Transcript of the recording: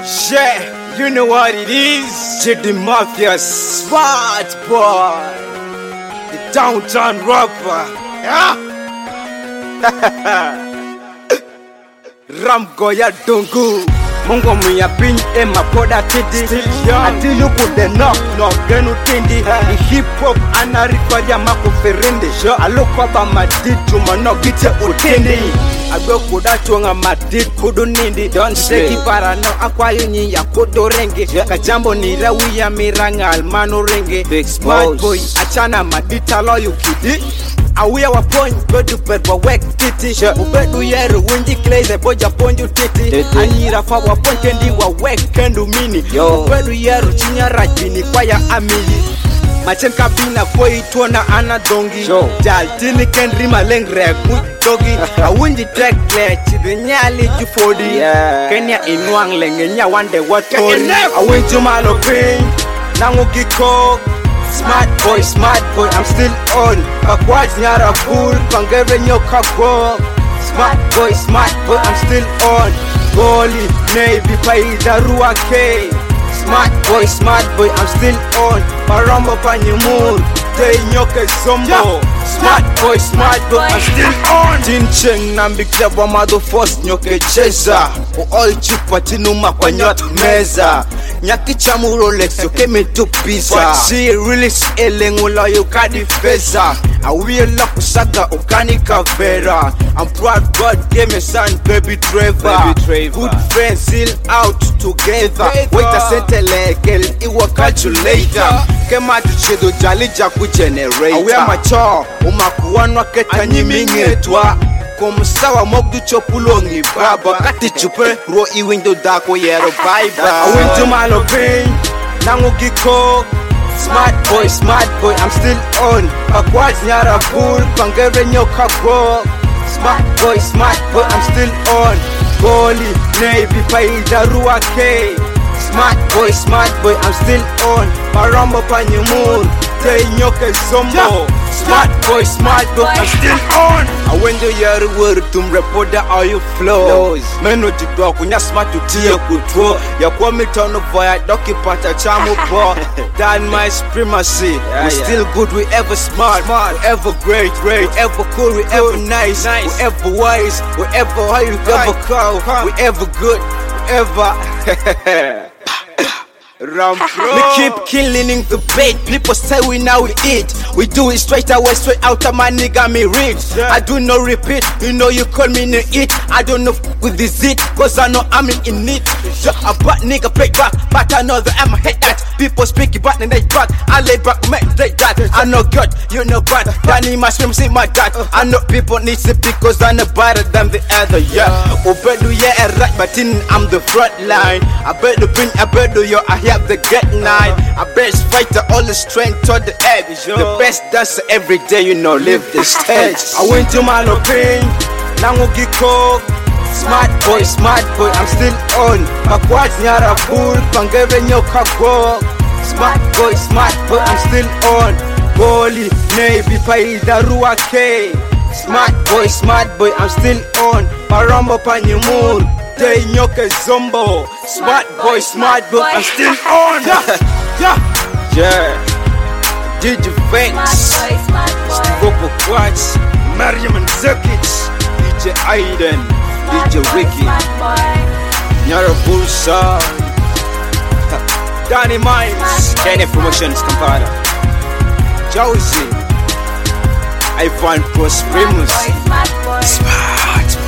Yeah, you know what it is. JD Mafia, smart boy, the downtown rapper. Yeah. Ramgoya Dungu. Mungo mwiya pin ema poda tidi. Ati luku de knock genu tindi. The hip hop anarifanya mako ferende. Aloko ba madid tumano gite utindi. Agwe kuda chunga madid kudu nindi. Seki parano akwa yunyi ya kudu renge. Kajambo ni rawi ya miranga almano renge. Smart boy achana madita lo yukidi. Awia wa point bedu perwa wek titi. Ubedu yeru winji kleze boja ponju titi. Anyira fa wa point ndi wa wek kendu mini. Ubedu yeru chinya rajini kwa ya amili. Machen kabina kwa ituona ana dongi. Jal tini kendri malengre dogi. Awinji tekle chidi nyali jufodi. Kenya inuang lenge nya wande watori. Awinji malo ping nangu giko. Smart boy, I'm still on. Backwards nyara fool, pangere nyoka go. Smart boy, I'm still on. Goli, Navy, paida ruake. Smart boy, I'm still on. Paramba panyumur, day nyoke zombo. Smart boy, I'm still on. Tincheng nambi kleba mado force nyoke cheza. All chupa tinuma kwa nyot meza. Nyaki chamu Rolex yoke me to pizza. But she really selling ula yukadi feza. I will lock saga ukani kavera. I'm proud God gave me son baby Trevor. Good friends still out together. Wait a settle girl iwa calculator. Kema tuchedo jali jaku generator. Awe macho umakuwanwa keta nyimingetwa. Kumsawa mogdu chopulongi baba. Kati chupe ro I window dako yero baiba. I went to malo pain nangu giko. Smart boy, I'm still on. Backwards nyara fool, pangere nyoka go. Smart boy, I'm still on. Goli, Navy, paida ruake. Smart boy, I'm still on. Paramba panyumur, day nyoke zombo. Smart boy, I'm still on. I went to your word to report that all you flows. Meno jidwa kunya smart to tia kutwo. Ya kwa mitono voya doki pata chamu bo. Dan my supremacy. We still good, we ever smart, we ever great, we ever cool, we ever nice, we ever wise, we ever high, we ever cow, we ever good, we ever. Me keep killing in the bait. People say we now we eat. We do it straight away, straight out of my nigga me rich. I do no repeat, you know you call me no eat. I don't know with this it, cause I know I'm in it. A butt nigga play back, but I know that I'ma hate that. People speak but then they back, I lay back, make they that. I know God, you know bad. Danny my scream, see my dad. I know people need to because I know better than the other, yeah. Obedu yeah, right, but in I'm the front line. I better bring, I better yo, I have the get night. I best fighter, all the strength to the edge. The best dancer every day, you know, live the stage. I went to my pain, nangu giko. Smart boy, I'm still on. Backwards nyara fool, pangere nyoka go. Smart boy, I'm still on. Goli, Navy, paida ruake. Smart boy, I'm still on. Paramba panyumur, day nyoke zombo. Smart boy, I'm still on. Yeah. DJ Vex, Steve Quats, Mariam and Zekic, DJ Aiden, DJ Ricky, Nyara Bulsa, Danny Mines, Kenny Promotions Kampala, Josie, Ivan Prosprimus, Smart.